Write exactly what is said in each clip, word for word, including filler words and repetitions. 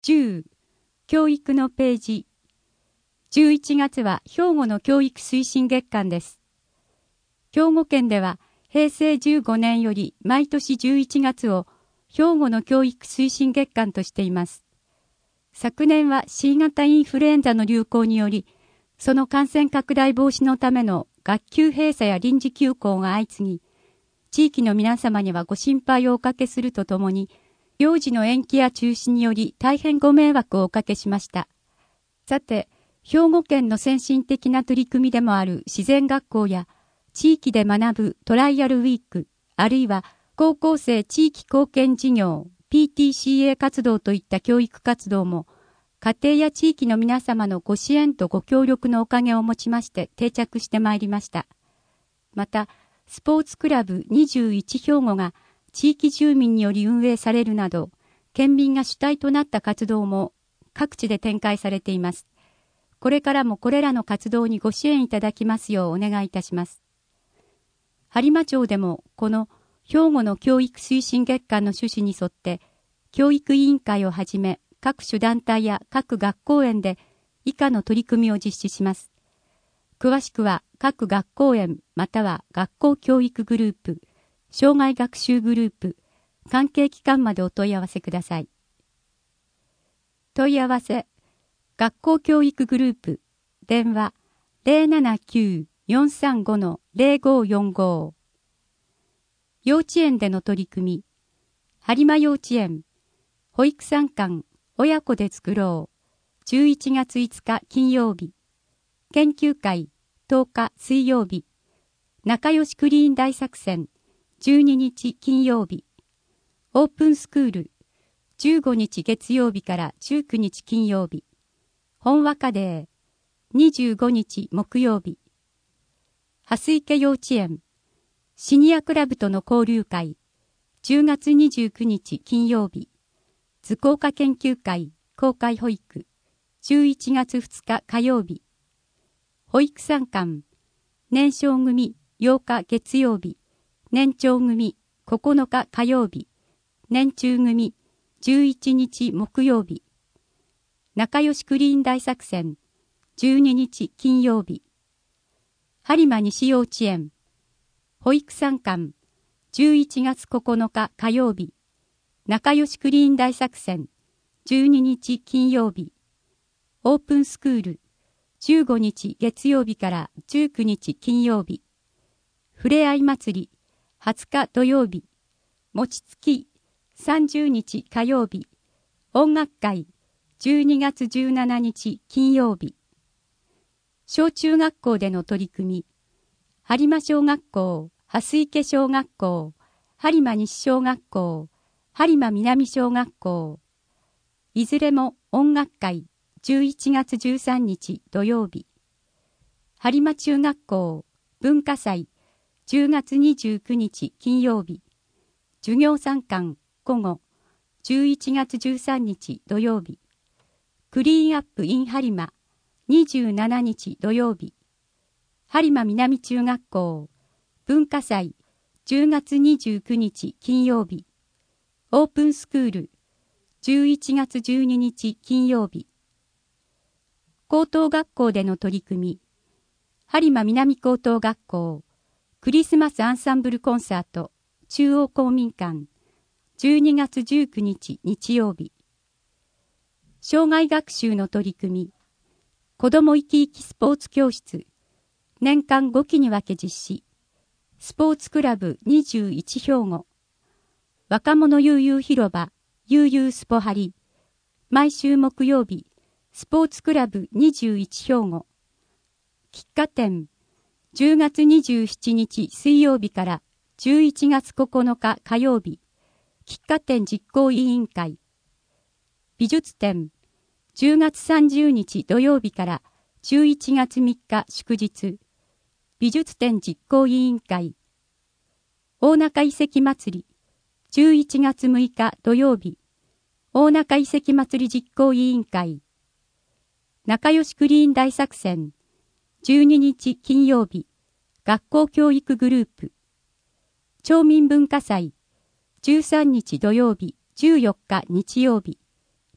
じゅう教育のページ。じゅういちがつは兵庫の教育推進月間です。兵庫県ではへいせいじゅうごねんより毎年じゅういちがつを兵庫の教育推進月間としています。昨年は C 型インフルエンザの流行により、その感染拡大防止のための学級閉鎖や臨時休校が相次ぎ、地域の皆様にはご心配をおかけするとともに、行事の延期や中止により大変ご迷惑をおかけしました。さて、兵庫県の先進的な取り組みでもある自然学校や地域で学ぶトライアルウィーク、あるいは高校生地域貢献事業 ピーティーシーエー 活動といった教育活動も家庭や地域の皆様のご支援とご協力のおかげをもちまして定着してまいりました。また、スポーツクラブにじゅういち兵庫が地域住民により運営されるなど、県民が主体となった活動も各地で展開されています。これからもこれらの活動にご支援いただきますようお願いいたします。播磨町でもこの兵庫の教育推進月間の趣旨に沿って、教育委員会をはじめ各種団体や各学校園で以下の取り組みを実施します。詳しくは各学校園または学校教育グループ、障害学習グループ、関係機関までお問い合わせください。問い合わせ、学校教育グループ、電話 ゼロななきゅう よんさんご ゼロごよんご。幼稚園での取り組み、播磨幼稚園、保育参観、親子で作ろう、じゅういちがついつか金曜日、研究会とおか水曜日、仲良しクリーン大作戦、じゅうににち金曜日、オープンスクール、じゅうごにち月曜日からじゅうくにち金曜日、本和歌デー、にじゅうごにち木曜日、蓮池幼稚園、シニアクラブとの交流会、じゅうがつにじゅうくにち金曜日、図工科研究会公開保育、じゅういちがつふつか火曜日、保育参観、年少組ようか月曜日、年長組ここのか火曜日、年中組じゅういちにち木曜日、仲良しクリーン大作戦じゅうににち金曜日、播磨西幼稚園、保育参観じゅういちがつここのか火曜日、仲良しクリーン大作戦じゅうににち金曜日、オープンスクールじゅうごにち月曜日からじゅうくにち金曜日、ふれあい祭りはつか土曜日、餅つきさんじゅうにち火曜日、音楽会じゅうにがつじゅうしちにち金曜日。小中学校での取り組み、播磨小学校、蓮池小学校、播磨西小学校、播磨南小学校。いずれも音楽会じゅういちがつじゅうさんにち土曜日。播磨中学校、文化祭じゅうがつにじゅうくにち金曜日。授業参観午後じゅういちがつじゅうさんにち土曜日。クリーンアップ in 播磨にじゅうしちにち土曜日。播磨南中学校文化祭じゅうがつにじゅうくにち金曜日。オープンスクールじゅういちがつじゅうににち金曜日。高等学校での取り組み、播磨南高等学校クリスマスアンサンブルコンサート中央公民館じゅうにがつじゅうくにち日曜日。障害学習の取り組み、子ども生き生きスポーツ教室年間ごきに分け実施。スポーツクラブにじゅういち兵庫。若者悠々広場悠々スポハリ。毎週木曜日、スポーツクラブにじゅういち兵庫。喫茶店、じゅうがつにじゅうしちにち水曜日からじゅういちがつここのか火曜日。喫茶店実行委員会。美術展、じゅうがつさんじゅうにち土曜日からじゅういちがつみっか祝日。美術展実行委員会。大中遺跡祭り、じゅういちがつむいか土曜日。大中遺跡祭り実行委員会。仲良しクリーン大作戦、じゅうににち金曜日。学校教育グループ。町民文化祭、じゅうさんにち土曜日、じゅうよっか日曜日。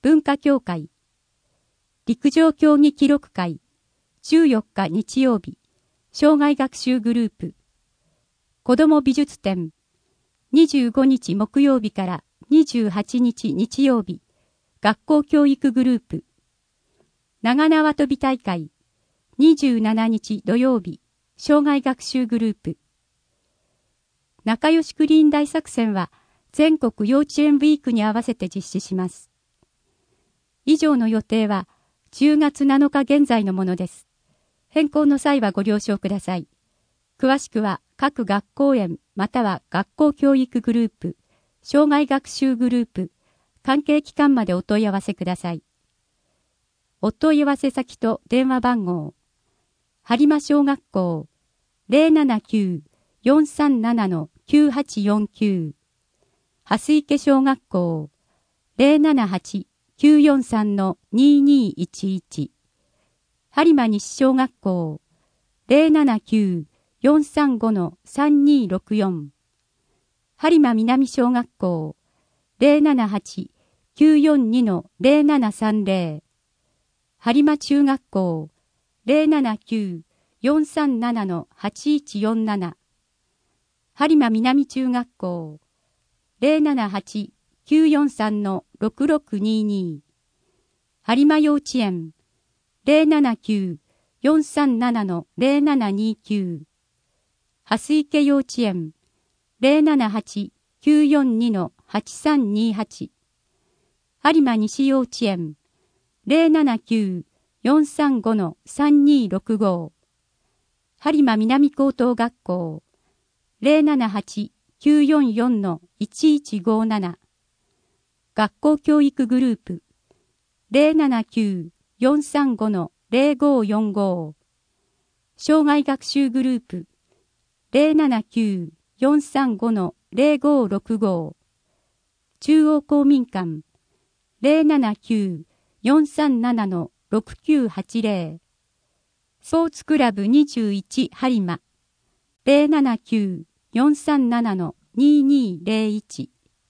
文化協会。陸上競技記録会。じゅうよっか日曜日。障害学習グループ。子ども美術展。にじゅうごにち木曜日からにじゅうはちにち日曜日。学校教育グループ。長縄跳び大会。にじゅうしちにち土曜日。障害学習グループ。仲良しクリーン大作戦は全国幼稚園ウィークに合わせて実施します。以上の予定はじゅうがつなのか現在のものです。変更の際はご了承ください。詳しくは各学校園または学校教育グループ、障害学習グループ、関係機関までお問い合わせください。お問い合わせ先と電話番号。播磨小学校 ゼロななきゅう よんさんなな きゅうはちよんきゅう。蓮池小学校 ゼロななはち きゅうよんさん ににいちいち。播磨西小学校 ゼロななきゅう よんさんご さんにろくよん。播磨南小学校 ゼロななはち きゅうよんに ゼロななさんゼロ。播磨中学校 ゼロななきゅう よんさんなな はちいちよんなな。播磨南中学校 ゼロななはち きゅうよんさん ろくろくにに。播磨幼稚園 ゼロななきゅう よんさんなな ゼロななにきゅう。蓮池幼稚園 ゼロななはち きゅうよんに はちさんにはち。播磨西幼稚園 ゼロななきゅう よんさんご さんにろくご。播磨南高等学校 ゼロななはち きゅうよんよん いちいちごなな。学校教育グループ ゼロななきゅう よんさんご ゼロごよんご。障害学習グループ ゼロななきゅう よんさんご ゼロごろくご。中央公民館 ゼロななきゅう よんさんなな ろくきゅうはちゼロ。スポーツクラブにじゅういち播磨 ゼロななきゅう よんさんなな ににゼロいち。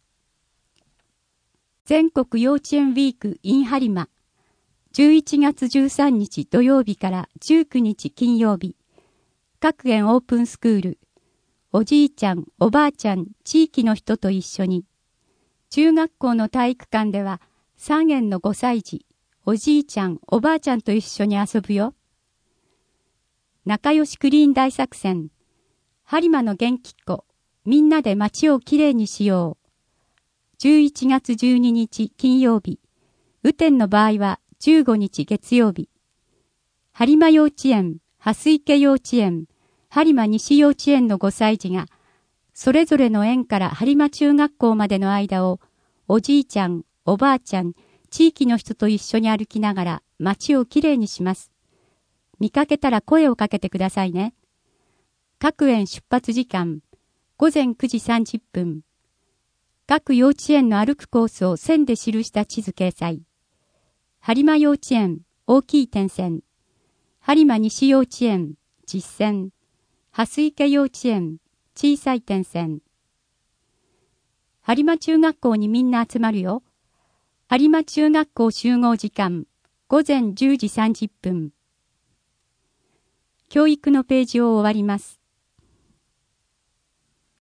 全国幼稚園ウィーク in 播磨じゅういちがつじゅうさんにち土曜日からじゅうくにち金曜日。各園オープンスクール。おじいちゃん、おばあちゃん、地域の人と一緒に。中学校の体育館ではさんえんのごさい児、おじいちゃん、おばあちゃんと一緒に遊ぶよ。仲良しクリーン大作戦。播磨の元気っ子。みんなで街をきれいにしよう。じゅういちがつじゅうににち金曜日。雨天の場合はじゅうごにち月曜日。播磨幼稚園、蓮池幼稚園、播磨西幼稚園のごさい児が、それぞれの園から播磨中学校までの間を、おじいちゃん、おばあちゃん、地域の人と一緒に歩きながら街をきれいにします。見かけたら声をかけてくださいね。各園出発時間、ごぜんくじさんじゅっぷん。各幼稚園の歩くコースを線で記した地図掲載。播磨幼稚園、大きい点線。播磨西幼稚園、実線。蓮池幼稚園、小さい点線。播磨中学校にみんな集まるよ。播磨中学校集合時間、ごぜんじゅうじさんじゅっぷん。教育のページを終わります。